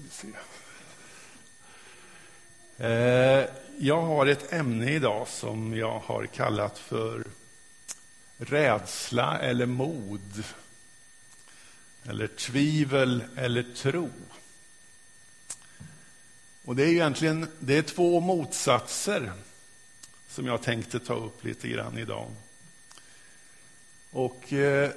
Jag har ett ämne idag som jag har kallat för rädsla eller mod, eller tvivel eller tro. Och det är egentligen två motsatser som jag tänkte ta upp lite grann idag. Och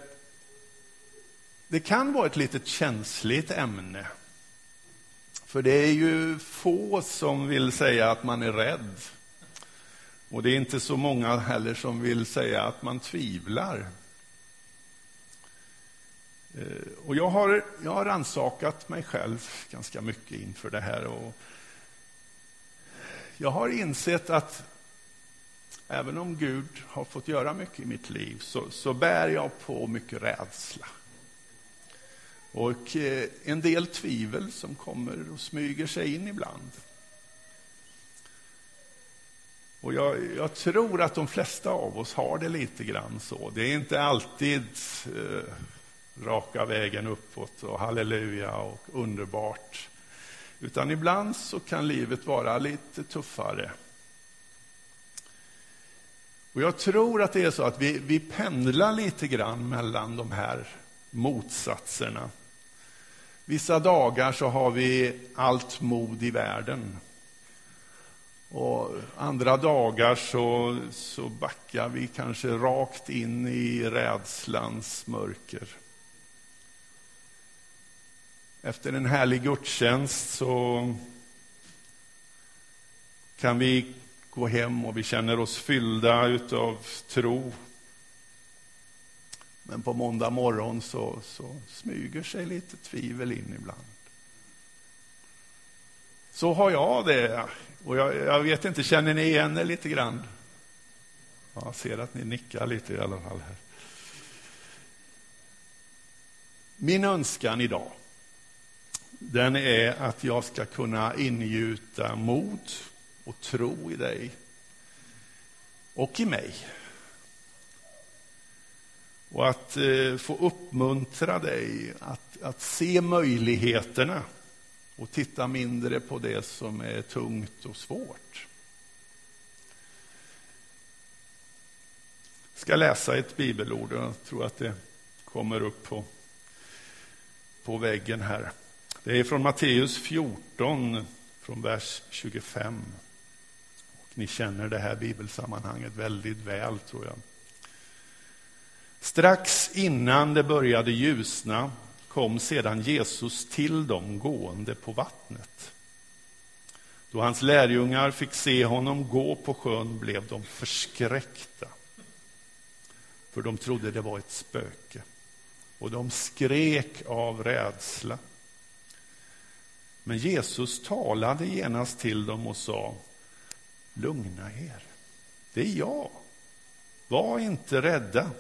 det kan vara ett litet känsligt ämne. För det är ju få som vill säga att man är rädd. Och det är inte så många heller som vill säga att man tvivlar. Och jag har rannsakat mig själv ganska mycket inför det här. Och jag har insett att även om Gud har fått göra mycket i mitt liv så bär jag på mycket rädsla. Och en del tvivel som kommer och smyger sig in ibland. Och jag tror att de flesta av oss har det lite grann så. Det är inte alltid raka vägen uppåt och halleluja och underbart. Utan ibland så kan livet vara lite tuffare. Och jag tror att det är så att vi pendlar lite grann mellan de här motsatserna. Vissa dagar så har vi allt mod i världen. Och andra dagar så backar vi kanske rakt in i rädslans mörker. Efter en härlig gudstjänst så kan vi gå hem och vi känner oss fyllda utav tro. Men på måndag morgon så smyger sig lite tvivel in ibland. Så har jag det. Och jag vet inte, känner ni igen det lite grann? Ja, jag ser att ni nickar lite i alla fall här. Min önskan idag, den är att jag ska kunna ingjuta mod och tro i dig och i mig. Och att få uppmuntra dig att se möjligheterna och titta mindre på det som är tungt och svårt. Jag ska läsa ett bibelord och jag tror att det kommer upp på väggen här. Det är från Matteus 14, från vers 25. Och ni känner det här bibelsammanhanget väldigt väl, tror jag. Strax innan det började ljusna kom sedan Jesus till dem gående på vattnet. Då hans lärjungar fick se honom gå på sjön blev de förskräckta. För de trodde det var ett spöke. Och de skrek av rädsla. Men Jesus talade genast till dem och sa: lugna er, det är jag. Var inte rädda.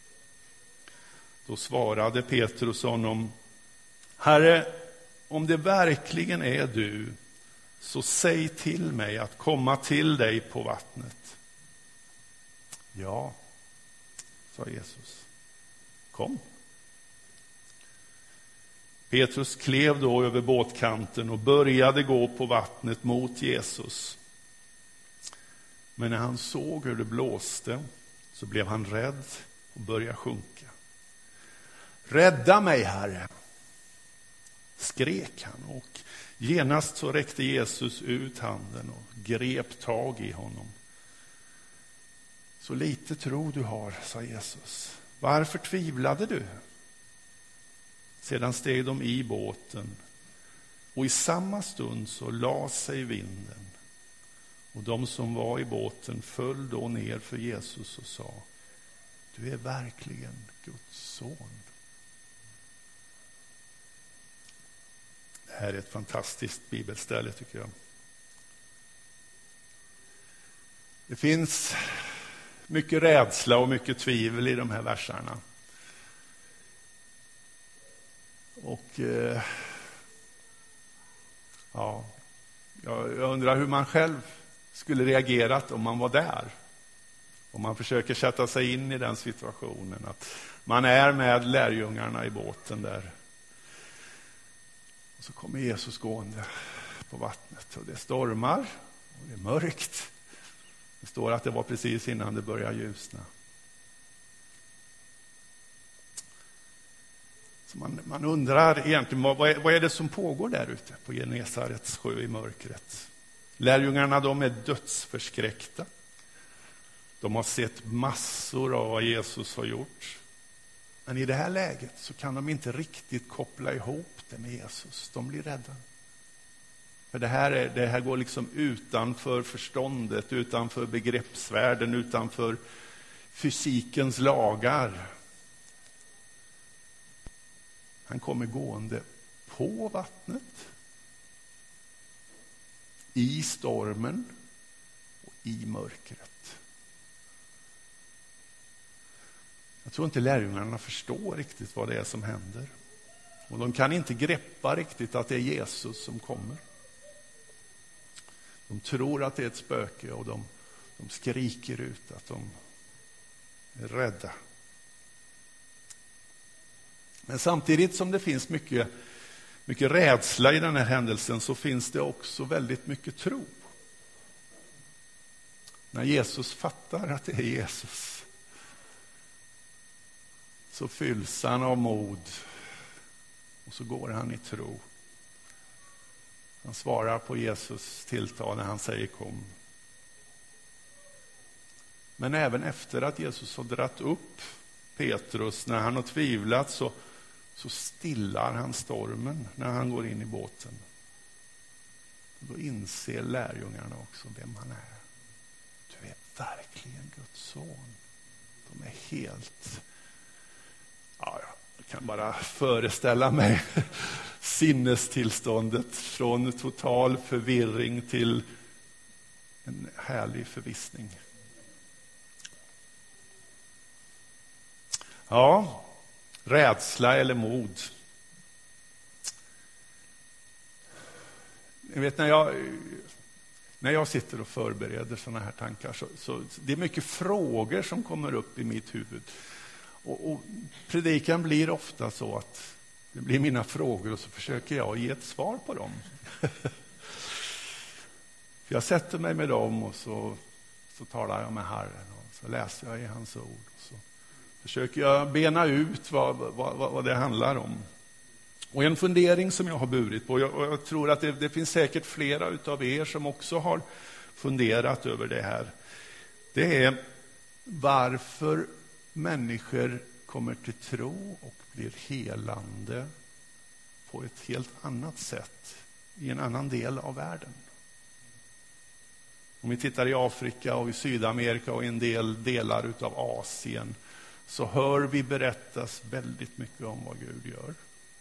Då svarade Petrus honom: Herre, om det verkligen är du, så säg till mig att komma till dig på vattnet. Ja, sa Jesus. Kom. Petrus klev då över båtkanten och började gå på vattnet mot Jesus. Men när han såg hur det blåste så blev han rädd och började sjunka. Rädda mig, Herre, skrek han, och genast så räckte Jesus ut handen och grep tag i honom. Så lite tro du har, sa Jesus. Varför tvivlade du? Sedan steg de i båten och i samma stund så la sig vinden. Och de som var i båten föll då ner för Jesus och sa: du är verkligen Guds son. Det här är ett fantastiskt bibelställe, tycker jag. Det finns mycket rädsla och mycket tvivel i de här versarna. Och jag undrar hur man själv skulle reagerat om man var där. Om man försöker sätta sig in i den situationen. Att man är med lärjungarna i båten där. Och så kommer Jesus gående på vattnet och det stormar och det är mörkt. Det står att det var precis innan det började ljusna. Så man undrar egentligen vad är det som pågår där ute på Genesarets sjö i mörkret. Lärjungarna, de är dödsförskräckta. De har sett massor av vad Jesus har gjort. Men i det här läget så kan de inte riktigt koppla ihop det med Jesus. De blir rädda. För det här går liksom utanför förståndet, utanför begreppsvärlden, utanför fysikens lagar. Han kommer gående på vattnet, i stormen och i mörkret. Jag tror inte lärjungarna förstår riktigt vad det är som händer. Och de kan inte greppa riktigt att det är Jesus som kommer. De tror att det är ett spöke och de skriker ut att de är rädda. Men samtidigt som det finns mycket rädsla i den här händelsen så finns det också väldigt mycket tro. När Jesus fattar att det är Jesus så fylls han av mod och så går han i tro. Han svarar på Jesus tilltal när han säger kom. Men även efter att Jesus har dratt upp Petrus, när han har tvivlat så stillar han stormen när han går in i båten. Då inser lärjungarna också vem han är. Du är verkligen Guds son. De är helt... Ja, jag kan bara föreställa mig sinnestillståndet från total förvirring till en härlig förvissning. Ja, rädsla eller mod. Ni vet, när jag sitter och förbereder såna här tankar så det är mycket frågor som kommer upp i mitt huvud. Och predikan blir ofta så att det blir mina frågor och så försöker jag ge ett svar på dem. För jag sätter mig med dem och så talar jag med Herren och så läser jag i hans ord. Och så försöker jag bena ut vad det handlar om. Och en fundering som jag har burit på, och jag tror att det finns säkert flera utav er som också har funderat över det här. Det är varför människor kommer till tro och blir helande på ett helt annat sätt i en annan del av världen. Om vi tittar i Afrika och i Sydamerika och i en del delar utav Asien så hör vi berättas väldigt mycket om vad Gud gör.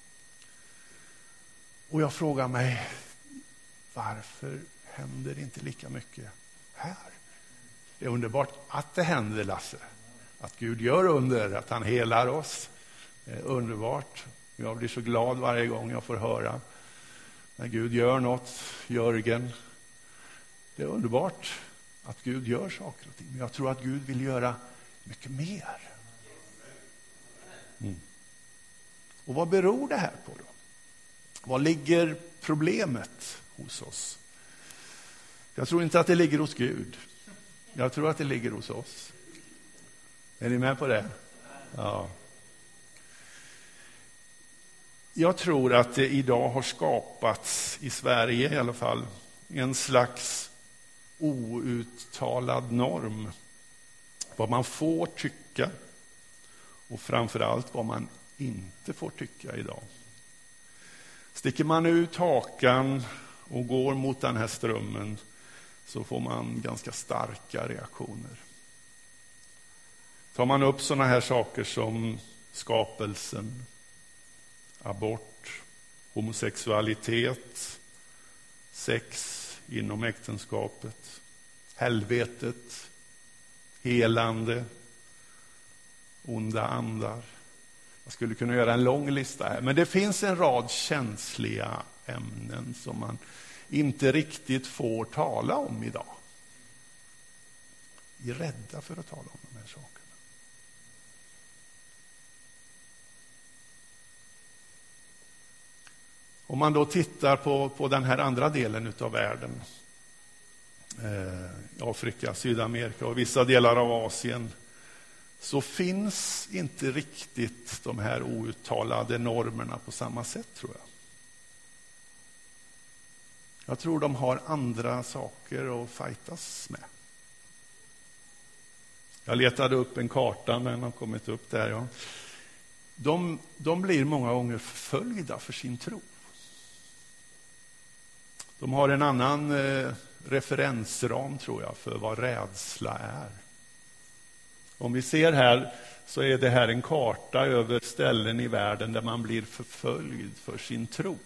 Och jag frågar mig, varför händer det inte lika mycket här? Det är underbart att det händer, Lasse. Att Gud gör under, att han helar oss. Det är underbart. Jag blir så glad varje gång jag får höra när Gud gör något. Jörgen. Det är underbart att Gud gör saker och ting. Men jag tror att Gud vill göra mycket mer. Och vad beror det här på då? Vad ligger problemet hos oss? Jag tror inte att det ligger hos Gud. Jag tror att det ligger hos oss. Är ni med på det? Ja. Jag tror att det idag har skapats, i Sverige i alla fall, en slags outtalad norm. Vad man får tycka och framförallt vad man inte får tycka idag. Sticker man ut hakan och går mot den här strömmen så får man ganska starka reaktioner. Tar man upp såna här saker som skapelsen, abort, homosexualitet, sex inom äktenskapet, helvetet, helande, onda andar. Jag skulle kunna göra en lång lista här. Men det finns en rad känsliga ämnen som man inte riktigt får tala om idag. Vi är rädda för att tala om de här sakerna. Om man då tittar på den här andra delen av världen, Afrika, Sydamerika och vissa delar av Asien, så finns inte riktigt de här outtalade normerna på samma sätt, tror jag. Jag tror de har andra saker att fightas med. Jag letade upp en karta, men har kommit upp där. Ja. De blir många gånger förföljda för sin tro. De har en annan referensram, tror jag, för vad rädsla är. Om vi ser här så är det här en karta över ställen i världen där man blir förföljd för sin tro.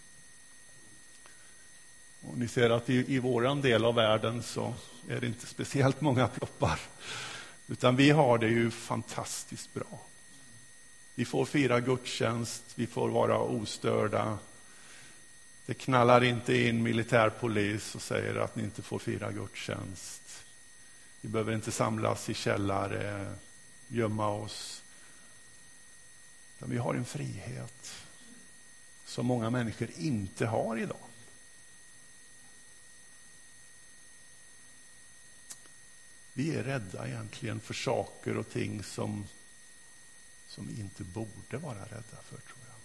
Och ni ser att i våran del av världen så är det inte speciellt många ploppar. Utan vi har det ju fantastiskt bra. Vi får fira gudstjänst, vi får vara ostörda. Det knallar inte in militärpolis och säger att ni inte får fira gudstjänst. Vi behöver inte samlas i källare, gömma oss. Men vi har en frihet som många människor inte har idag. Vi är rädda egentligen för saker och ting som vi inte borde vara rädda för, tror jag.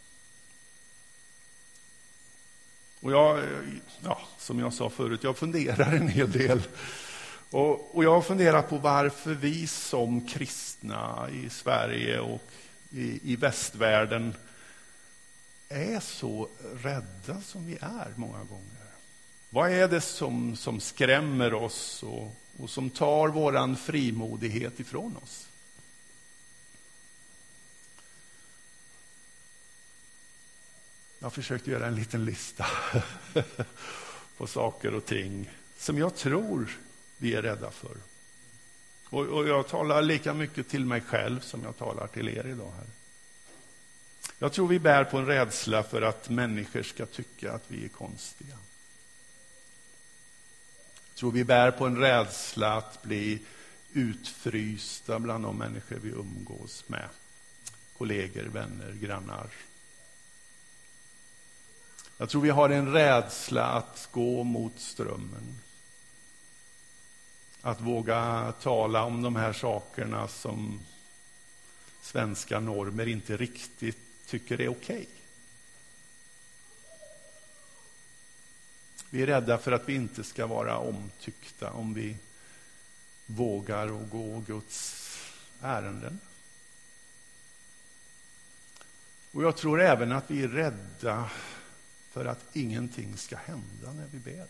Och som jag sa förut, jag funderar en hel del. Och jag har funderat på varför vi som kristna i Sverige och i västvärlden är så rädda som vi är många gånger. Vad är det som skrämmer oss och som tar våran frimodighet ifrån oss? Jag har försökt göra en liten lista på saker och ting som jag tror vi är rädda för. Och jag talar lika mycket till mig själv som jag talar till er idag här. Jag tror vi bär på en rädsla för att människor ska tycka att vi är konstiga. Jag tror vi bär på en rädsla att bli utfrysta bland de människor vi umgås med. Kollegor, vänner, grannar. Jag tror vi har en rädsla att gå mot strömmen. Att våga tala om de här sakerna som svenska normer inte riktigt tycker är okej. Vi är rädda för att vi inte ska vara omtyckta om vi vågar och gå Guds ärenden. Och jag tror även att vi är rädda för att ingenting ska hända när vi ber.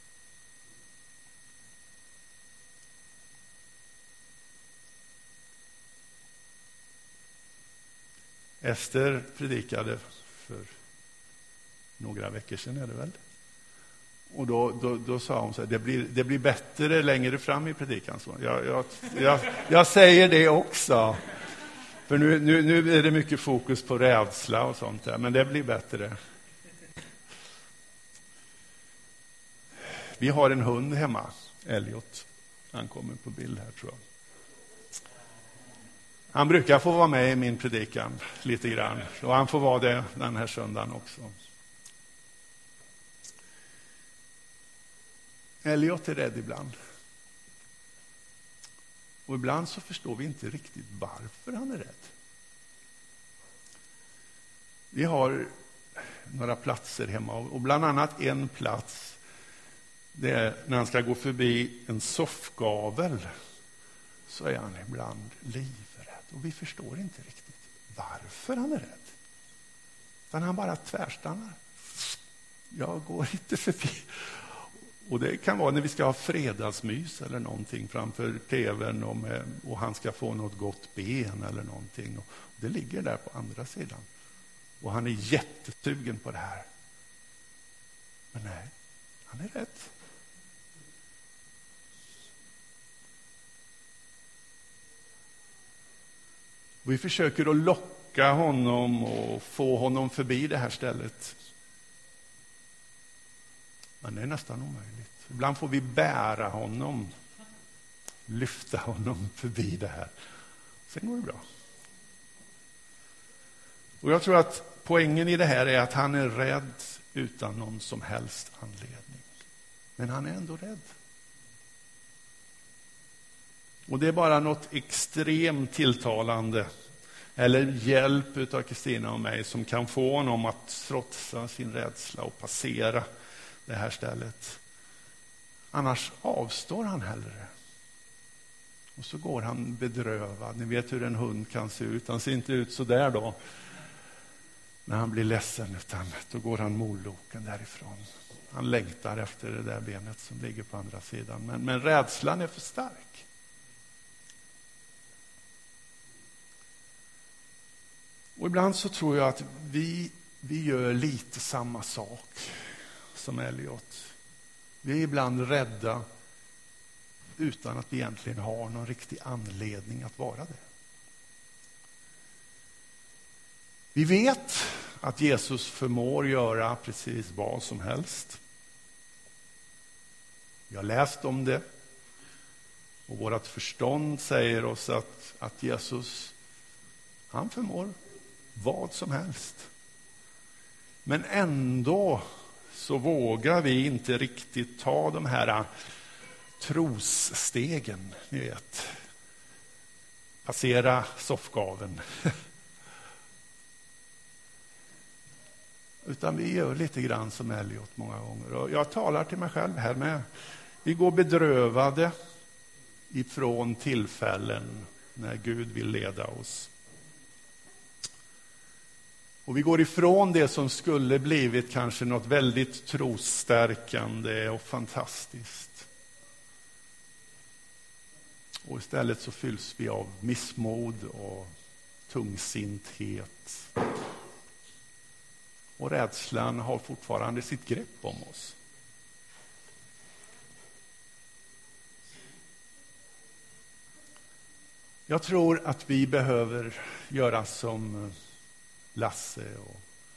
Ester predikade för några veckor sedan, är det väl? Och då sa hon så här, det blir bättre längre fram i predikan. Så jag säger det också. För nu är det mycket fokus på rädsla och sånt där, men det blir bättre. Vi har en hund hemma, Elliot. Han kommer på bild här, tror jag. Han brukar få vara med i min predikan lite grann. Och han får vara det den här söndagen också. Elliot är rädd ibland. Och ibland så förstår vi inte riktigt varför han är rädd. Vi har några platser hemma. Och bland annat en plats, det är när han ska gå förbi en soffgavel, så är han ibland livrädd. Och vi förstår inte riktigt varför han är rädd. Utan han bara tvärstannar. Jag går inte förbi. Och det kan vara när vi ska ha fredagsmys eller någonting framför tvn och han ska få något gott ben eller någonting. Och det ligger där på andra sidan. Och han är jättesugen på det här. Men nej, han är rädd. Vi försöker att locka honom och få honom förbi det här stället. Men det är nästan omöjligt. Ibland får vi bära honom, lyfta honom förbi det här. Sen går det bra. Och jag tror att poängen i det här är att han är rädd utan någon som helst anledning. Men han är ändå rädd. Och det är bara något extremt tilltalande eller hjälp av Kristina och mig som kan få honom att trotsa sin rädsla och passera det här stället. Annars avstår han hellre. Och så går han bedrövad. Ni vet hur en hund kan se ut. Han ser inte ut så där då när han blir ledsen, utan då går han molloken därifrån. Han längtar efter det där benet som ligger på andra sidan. Men rädslan är för stark. Och ibland så tror jag att vi gör lite samma sak som Elliot. Vi är ibland rädda utan att vi egentligen har någon riktig anledning att vara det. Vi vet att Jesus förmår göra precis vad som helst. Vi har läst om det. Och vårt förstånd säger oss att Jesus, han förmår vad som helst. Men ändå så vågar vi inte riktigt ta de här trosstegen, ni vet. Passera soffgaven. Utan vi gör lite grann som Elliot många gånger. Och jag talar till mig själv här med. Vi går bedrövade ifrån tillfällen när Gud vill leda oss. Och vi går ifrån det som skulle blivit kanske något väldigt trosstärkande och fantastiskt. Och istället så fylls vi av missmod och tungsinthet. Och rädslan har fortfarande sitt grepp om oss. Jag tror att vi behöver göra som Lasse och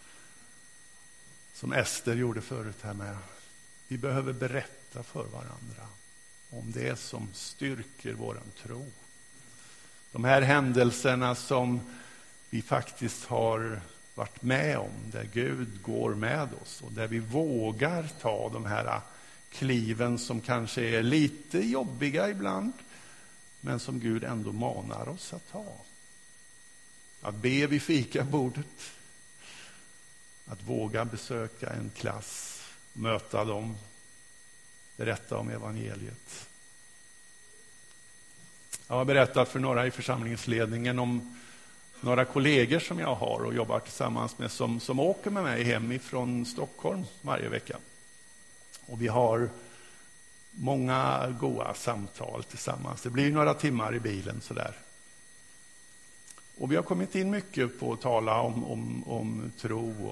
som Ester gjorde förut här med. Vi behöver berätta för varandra om det som styrker våran tro. De här händelserna som vi faktiskt har varit med om, där Gud går med oss och där vi vågar ta de här kliven som kanske är lite jobbiga ibland, men som Gud ändå manar oss att ta. Att be vid fikabordet, att våga besöka en klass, möta dem, berätta om evangeliet. Jag har berättat för några i församlingsledningen om några kollegor som jag har och jobbar tillsammans med som åker med mig hem ifrån Stockholm varje vecka. Och vi har många goda samtal tillsammans. Det blir några timmar i bilen sådär. Och vi har kommit in mycket på att tala om tro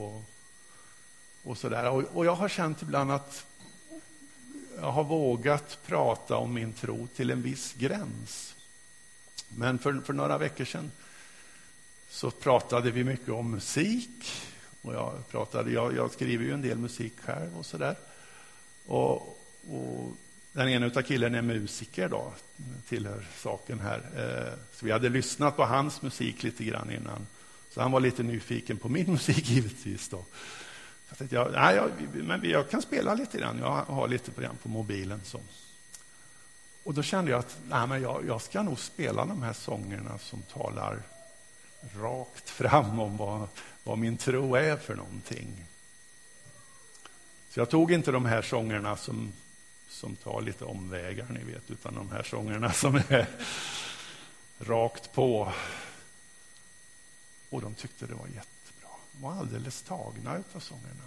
och sådär. Och jag har känt ibland att jag har vågat prata om min tro till en viss gräns. Men för några veckor sedan så pratade vi mycket om musik. Och jag skriver ju en del musik själv och sådär. Och den ena utav killen är musiker då, tillhör saken här. Så vi hade lyssnat på hans musik lite grann innan. Så han var lite nyfiken på min musik givetvis då. Så jag tänkte, jag kan spela lite grann. Jag har lite program på mobilen. Så. Och då kände jag att jag ska nog spela de här sångerna som talar rakt fram om vad min tro är för någonting. Så jag tog inte de här sångerna som tar lite omvägar, ni vet, utan de här sångerna som är rakt på. Och de tyckte det var jättebra. De var alldeles tagna utav sångerna.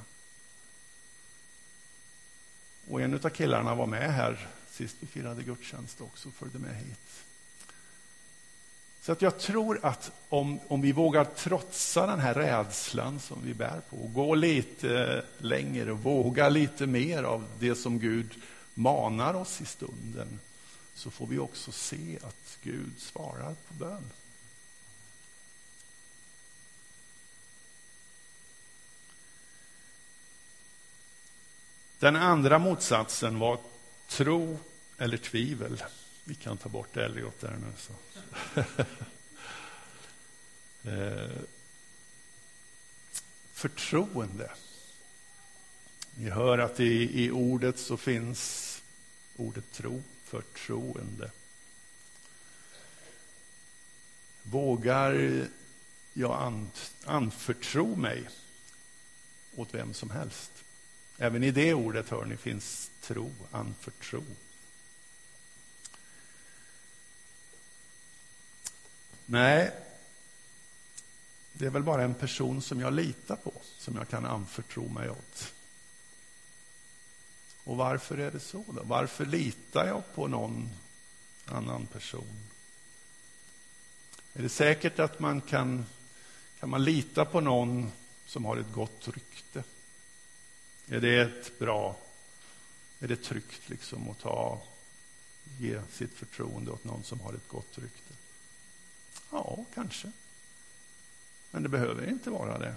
Och en utav killarna var med här sist vi firade gudstjänst också, följde med hit. Så att jag tror att om vi vågar trotsa den här rädslan som vi bär på och gå lite längre och våga lite mer av det som Gud manar oss i stunden, så får vi också se att Gud svarar på bön. Den andra motsatsen var tro eller tvivel. Vi kan ta bort Elliot där nu. Så. Förtroende. Ni hör att i ordet så finns ordet tro, förtroende. Vågar jag anförtro mig åt vem som helst? Även i det ordet, hör ni, finns tro, anförtro. Nej, det är väl bara en person som jag litar på som jag kan anförtro mig åt. Och varför är det så då? Varför litar jag på någon annan person? Är det säkert att man kan man lita på någon som har ett gott rykte? Är det tryggt liksom att ge sitt förtroende åt någon som har ett gott rykte? Ja, kanske. Men det behöver inte vara det.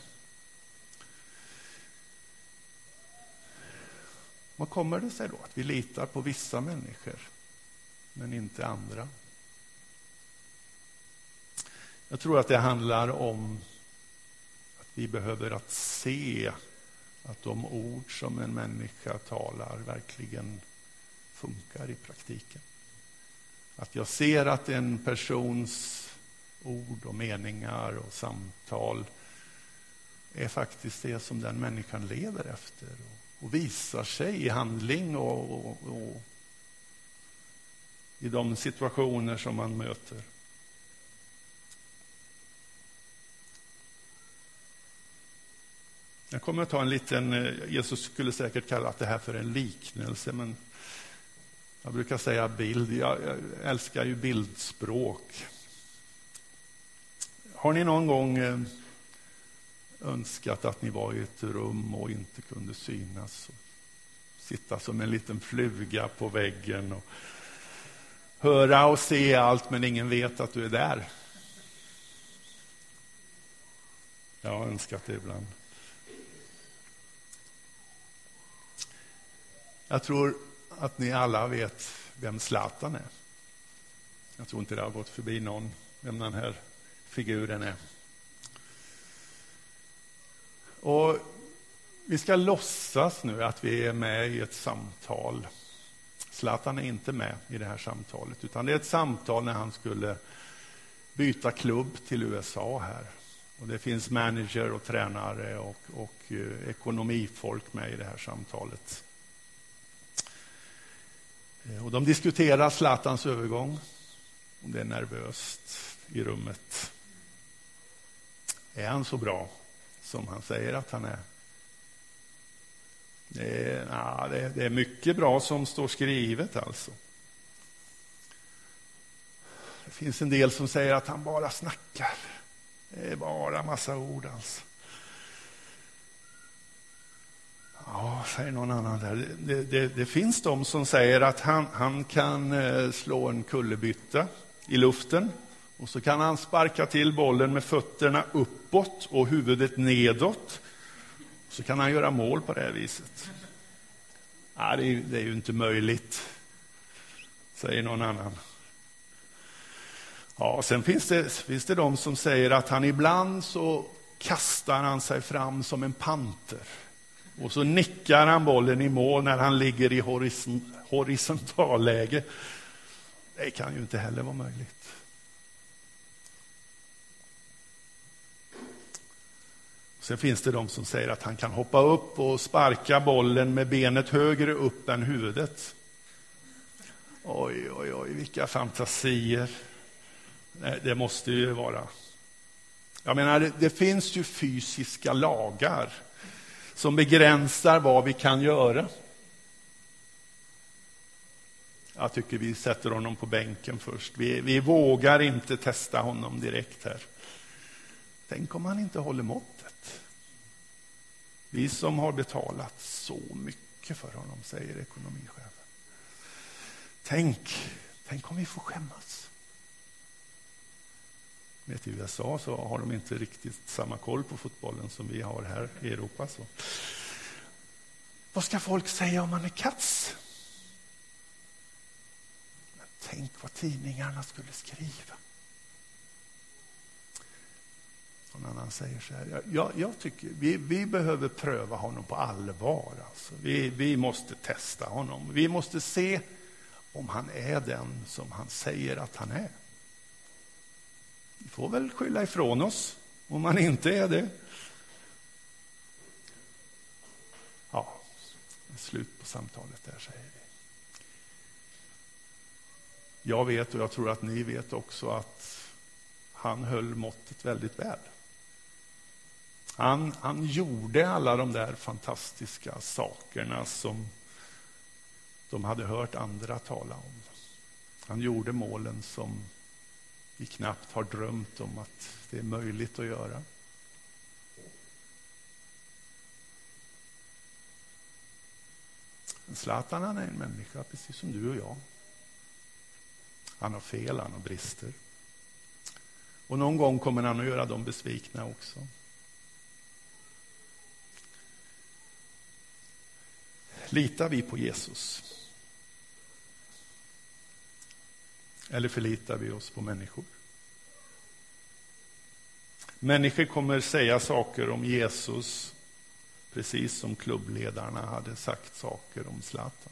Vad kommer det sig då att vi litar på vissa människor men inte andra? Jag tror att det handlar om att vi behöver att se att de ord som en människa talar verkligen funkar i praktiken. Att jag ser att en persons ord och meningar och samtal är faktiskt det som den människan lever efter och visar sig i handling och i de situationer som man möter. Jag kommer att ta en liten, Jesus skulle säkert kalla det här för en liknelse, men jag brukar säga bild. Jag älskar ju bildspråk. Har ni någon gång önskat att ni var i ett rum och inte kunde synas och sitta som en liten fluga på väggen och höra och se allt men ingen vet att du är där? Jag har önskat det ibland. Jag tror att ni alla vet vem Zlatan är. Jag tror inte det har gått förbi någon vem den här figuren är. Och vi ska låtsas nu att vi är med i ett samtal. Zlatan är inte med i det här samtalet, utan det är ett samtal när han skulle byta klubb till USA här. Och det finns manager och tränare och ekonomifolk med i det här samtalet. Och de diskuterar Zlatans övergång. Och det är nervöst i rummet. Är han så bra som han säger att han är? Det är mycket bra som står skrivet alltså. Det finns en del som säger att han bara snackar. Det är bara massa ord alltså. Ja, säger någon annan där. Det finns de som säger att han kan slå en kullerbytta i luften. Och så kan han sparka till bollen med fötterna uppåt och huvudet nedåt. Så kan han göra mål på det här viset. Ja, det är ju inte möjligt, säger någon annan. Ja, sen finns det de som säger att han ibland så kastar han sig fram som en panter. Och så nickar han bollen i mål när han ligger i horisontalläge. Det kan ju inte heller vara möjligt. Sen finns det de som säger att han kan hoppa upp och sparka bollen med benet högre upp än huvudet. Oj, vilka fantasier. Det måste ju vara. Jag menar, det finns ju fysiska lagar som begränsar vad vi kan göra. Jag tycker vi sätter honom på bänken först. Vi vågar inte testa honom direkt här. Tänk om han inte håller måttet. Vi som har betalat så mycket för honom, säger ekonomichefen. Tänk om vi får skämmas. Vet, i USA så har de inte riktigt samma koll på fotbollen som vi har här i Europa. Så. Vad ska folk säga om man är kass? Men tänk vad tidningarna skulle skriva. någon annan säger så här. Jag tycker vi behöver pröva honom på allvar. Alltså. Vi måste testa honom. Vi måste se om han är den som han säger att han är. Vi får väl skylla ifrån oss om han inte är det. Ja, slut på samtalet där, säger vi. Jag vet, och jag tror att ni vet också, att han höll måttet väldigt väl. Han gjorde alla de där fantastiska sakerna som de hade hört andra tala om. Han gjorde målen som vi knappt har drömt om att det är möjligt att göra. Zlatan, han är en människa precis som du och jag. Han har fel, han har brister. Och någon gång kommer han att göra dem besvikna också. Litar vi på Jesus? Eller förlitar vi oss på människor? Människor kommer säga saker om Jesus precis som klubbledarna hade sagt saker om Zlatan.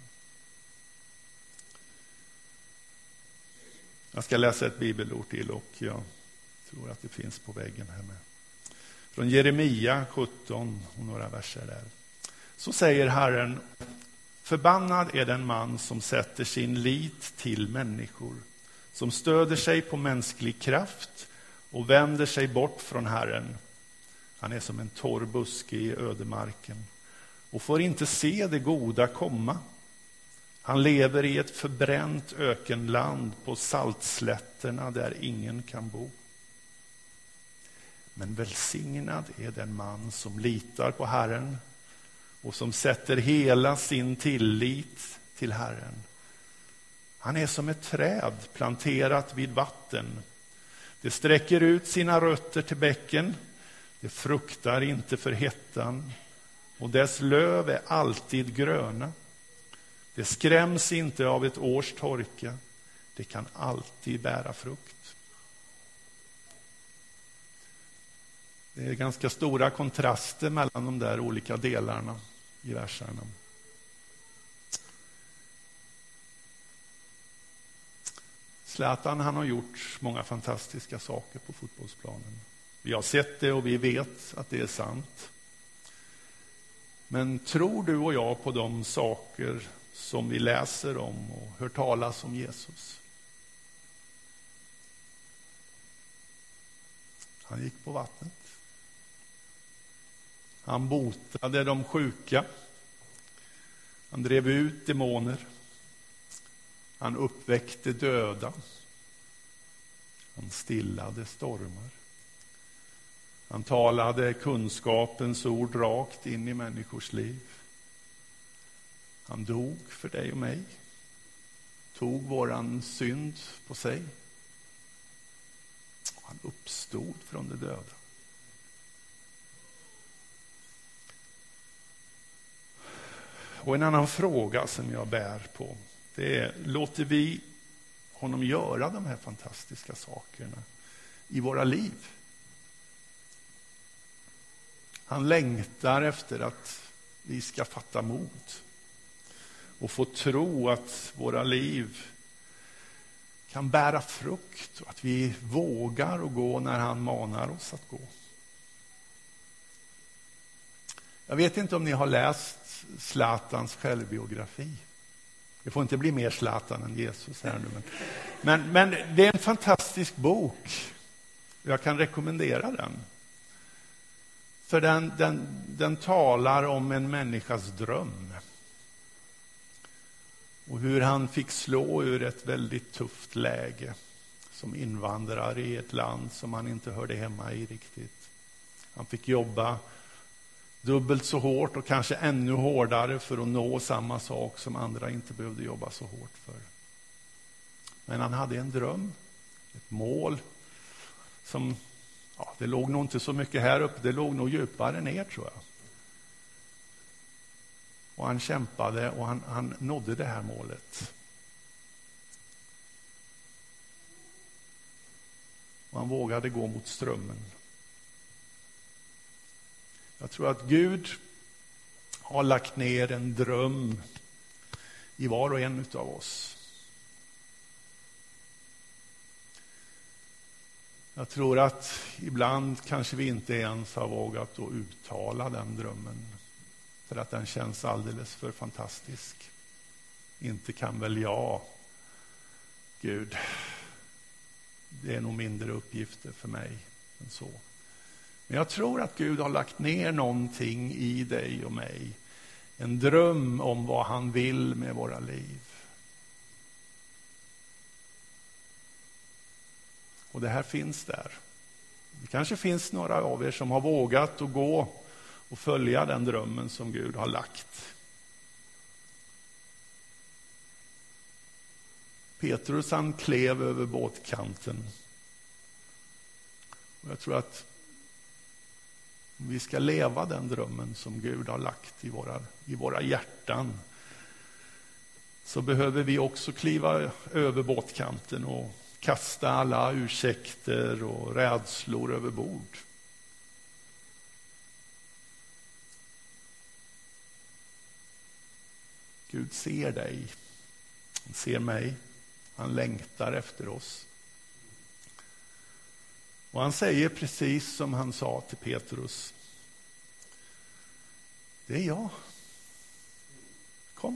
Jag ska läsa ett bibelord till och jag tror att det finns på väggen här med. Från Jeremia 17 och några verser där. Så säger Herren: förbannad är den man som sätter sin lit till människor, som stöder sig på mänsklig kraft och vänder sig bort från Herren. Han är som en torr buske i ödemarken och får inte se det goda komma. Han lever i ett förbränt ökenland på saltslätterna där ingen kan bo. Men välsignad är den man som litar på Herren och som sätter hela sin tillit till Herren. Han är som ett träd planterat vid vatten. Det sträcker ut sina rötter till bäcken. Det fruktar inte för hettan och dess löv är alltid gröna. Det skräms inte av ett års torka. Det kan alltid bära frukt. Det är ganska stora kontraster mellan de där olika delarna i verserna. Zlatan, han har gjort många fantastiska saker på fotbollsplanen. Vi har sett det och vi vet att det är sant. Men tror du och jag på de saker som vi läser om och hör talas om Jesus? Han gick på vattnet. Han botade de sjuka. Han drev ut demoner. Han uppväckte döda. Han stillade stormar. Han talade kunskapens ord rakt in i människors liv. Han dog för dig och mig. Tog våran synd på sig. Han uppstod från de döda. Och en annan fråga som jag bär på, det är: låter vi honom göra de här fantastiska sakerna i våra liv? Han längtar efter att vi ska fatta mod och få tro att våra liv kan bära frukt och att vi vågar att gå när han manar oss att gå. Jag vet inte om ni har läst Zlatans självbiografi. Det får inte bli mer Zlatan än Jesus här nu. Men det är en fantastisk bok. Jag kan rekommendera den. För den talar om en människas dröm. Och hur han fick slå ur ett väldigt tufft läge som invandrare i ett land som han inte hörde hemma i riktigt. Han fick jobba dubbelt så hårt och kanske ännu hårdare för att nå samma sak som andra inte behövde jobba så hårt för. Men han hade en dröm, ett mål som, det låg nog inte så mycket här uppe, det låg nog djupare ner, tror jag. Och han kämpade och han nådde det här målet. Och han vågade gå mot strömmen. Jag tror att Gud har lagt ner en dröm i var och en av oss. Jag tror att ibland kanske vi inte ens har vågat att uttala den drömmen för att den känns alldeles för fantastisk. Inte kan väl jag, Gud. Det är nog mindre uppgifter för mig än så. Men jag tror att Gud har lagt ner någonting i dig och mig. En dröm om vad han vill med våra liv. Och det här finns där. Det kanske finns några av er som har vågat att gå och följa den drömmen som Gud har lagt. Petrus han klev över båtkanten. Och jag tror att om vi ska leva den drömmen som Gud har lagt i våra hjärtan, så behöver vi också kliva över båtkanten och kasta alla ursäkter och rädslor över bord. Gud ser dig. Han ser mig. Han längtar efter oss. Och han säger precis som han sa till Petrus. Det är jag. Kom.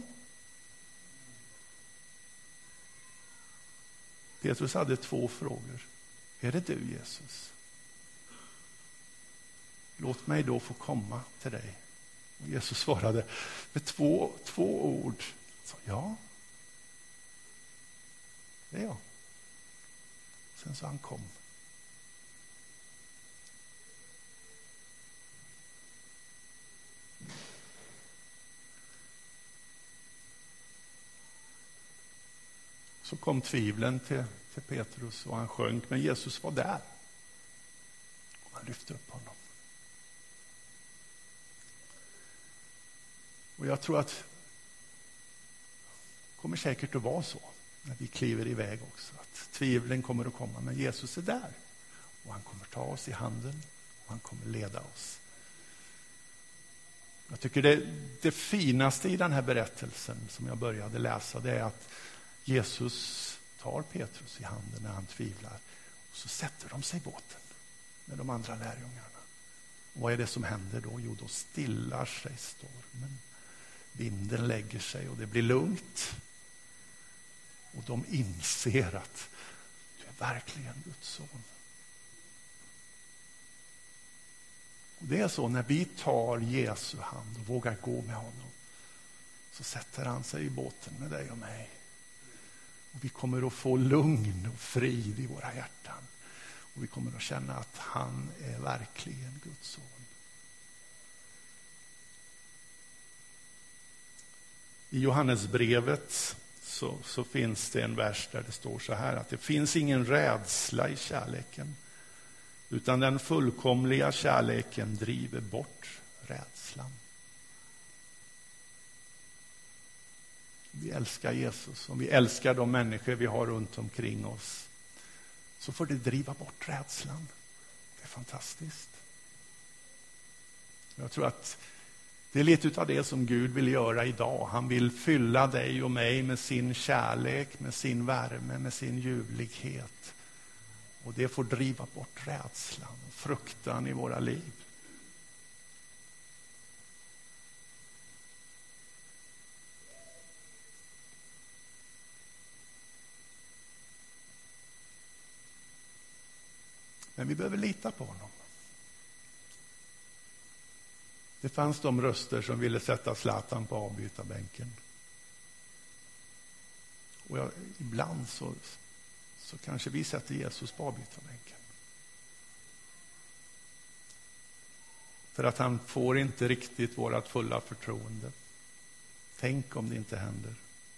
Petrus hade 2 frågor. Är det du, Jesus? Låt mig då få komma till dig. Och Jesus svarade med två ord. Så, ja. Det är jag. Sen så han kom. Så kom tvivlen till Petrus och han sjönk. Men Jesus var där. Och han lyfte upp honom. Och jag tror att det kommer säkert att vara så när vi kliver iväg också. Att tvivlen kommer att komma. Men Jesus är där. Och han kommer ta oss i handen. Och han kommer leda oss. Jag tycker det finaste i den här berättelsen som jag började läsa, det är att Jesus tar Petrus i handen när han tvivlar. Och så sätter de sig i båten med de andra lärjungarna. Och vad är det som händer då? Jo, då stillar sig stormen. Vinden lägger sig och det blir lugnt. Och de inser att du är verkligen Guds son. Och det är så när vi tar Jesu hand och vågar gå med honom, så sätter han sig i båten med dig och mig. Och vi kommer att få lugn och frid i våra hjärtan. Och vi kommer att känna att han är verkligen Guds son. I Johannesbrevet så finns det en vers där det står så här, att det finns ingen rädsla i kärleken, utan den fullkomliga kärleken driver bort rädslan. Vi älskar Jesus och vi älskar de människor vi har runt omkring oss, så får det driva bort rädslan. Det är fantastiskt. Jag tror att det är lite av det som Gud vill göra idag. Han vill fylla dig och mig med sin kärlek, med sin värme, med sin ljuvlighet. Och det får driva bort rädslan och fruktan i våra liv. Men vi behöver lita på honom. Det fanns de röster som ville sätta Zlatan på avbytarbänken. Och ibland så kanske vi sätter Jesus på avbytarbänken. För att han får inte riktigt vårat fulla förtroende. Tänk om det inte händer.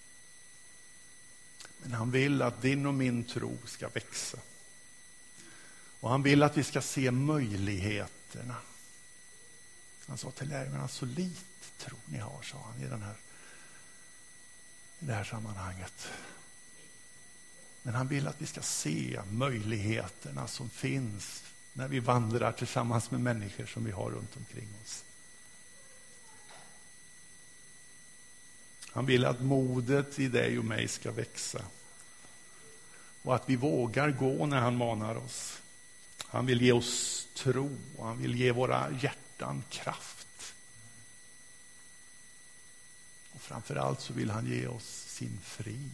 Men han vill att din och min tro ska växa. Och han vill att vi ska se möjligheterna. Han sa till lärjungarna, så lite tro ni har, sa han i det här sammanhanget. Men han vill att vi ska se möjligheterna som finns när vi vandrar tillsammans med människor som vi har runt omkring oss. Han vill att modet i dig och mig ska växa. Och att vi vågar gå när han manar oss. Han vill ge oss tro. Han vill ge våra hjärtan kraft. Och framförallt så vill han ge oss sin frid.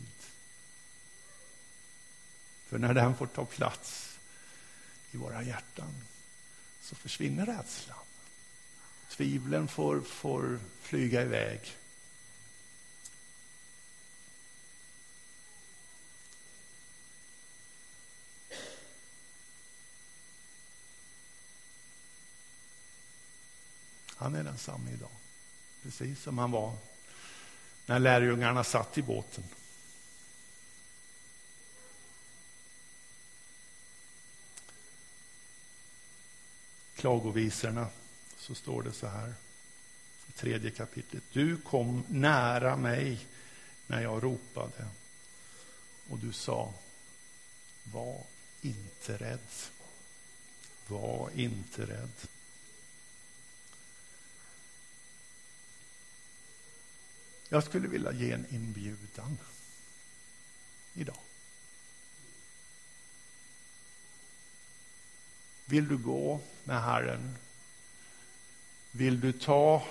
För när den får ta plats i våra hjärtan så försvinner rädslan. Tvivlen får flyga iväg. Han är densamma idag. Precis som han var när lärjungarna satt i båten. Klagovisorna så står det så här i 3:e kapitlet. Du kom nära mig när jag ropade och du sa, var inte rädd. Var inte rädd. Jag skulle vilja ge en inbjudan idag. Vill du gå med Herren? Vill du ta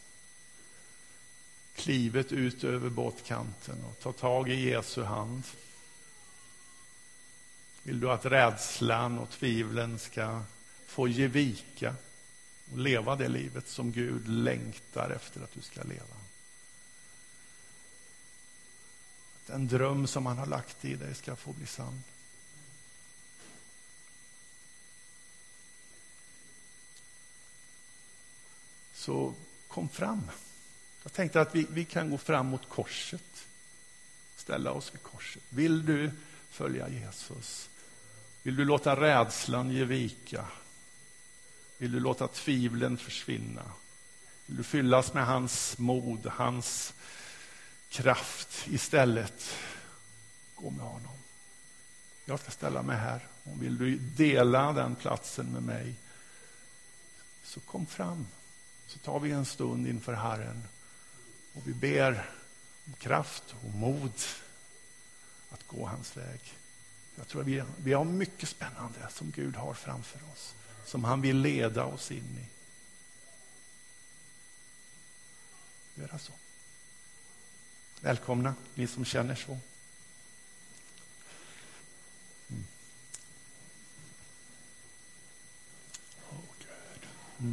klivet ut över båtkanten och ta tag i Jesu hand? Vill du att rädslan och tvivlen ska få ge vika och leva det livet som Gud längtar efter att du ska leva? Den dröm som han har lagt i dig ska få bli sann. Så kom fram. Jag tänkte att vi kan gå fram mot korset. Ställa oss vid korset. Vill du följa Jesus? Vill du låta rädslan ge vika? Vill du låta tvivlen försvinna? Vill du fyllas med hans mod, hans kraft istället? Gå med honom. Jag ska ställa mig här. Och vill du dela den platsen med mig, så kom fram. Så tar vi en stund inför Herren och vi ber om kraft och mod att gå hans väg. Jag tror att vi har mycket spännande som Gud har framför oss, som han vill leda oss in i. Göra så. Välkomna, ni som känner så. Gud.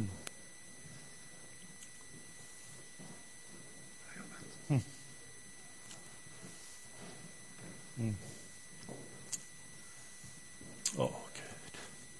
Gud.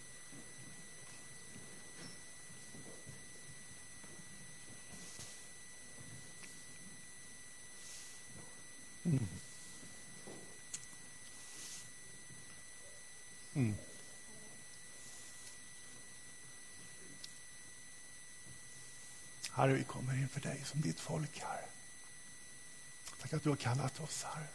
Herre, vi kommer inför dig som ditt folk, Herre. Tack att du har kallat oss, Herre.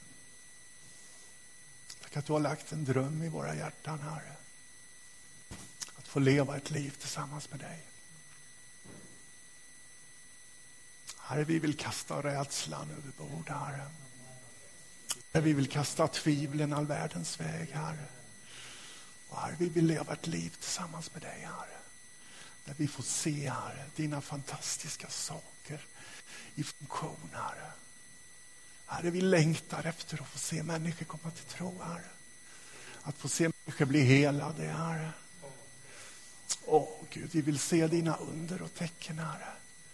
Tack att du har lagt en dröm i våra hjärtan, Herre. Att få leva ett liv tillsammans med dig. Herre, vi vill kasta rädslan över bord, Herre. Herre, vi vill kasta tvivlen all världens väg, Herre. Och Herre, vi vill leva ett liv tillsammans med dig, Herre. Där vi får se, Herre, dina fantastiska saker i funktion, Herre. Herre, vi längtar efter att få se människor komma till tro, Herre. Att få se människor bli helade, Herre. Gud, vi vill se dina under och tecken, Herre.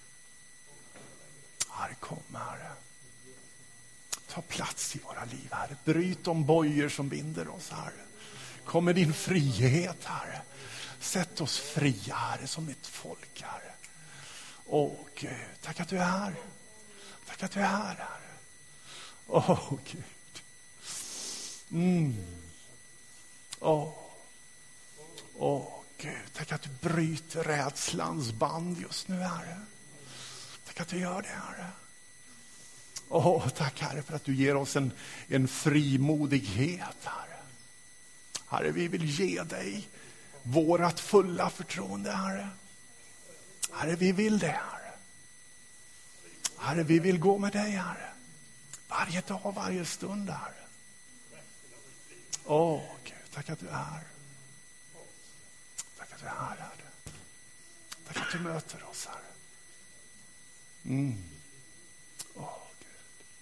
Herre, kom, Herre. Ta plats i våra liv, Herre. Bryt de bojor som binder oss, Herre. Kom med din frihet, Herre. Sätt oss fria, Herre, som ett folk, Herre. Gud, tack att du är här. Tack att du är här, Herre. Gud. Gud, tack att du bryter rädslans band just nu, Herre. Tack att du gör det, Herre. Tack, Herre, för att du ger oss en frimodighet, Herre. Herre, vi vill ge dig vårat fulla förtroende, Herre. Herre, vi vill det, Herre. Herre, vi vill gå med dig, Herre. Varje dag, varje stund, Herre. Åh, Gud, tack att du är här. Tack att du är här, Herre. Tack att du möter oss, Herre.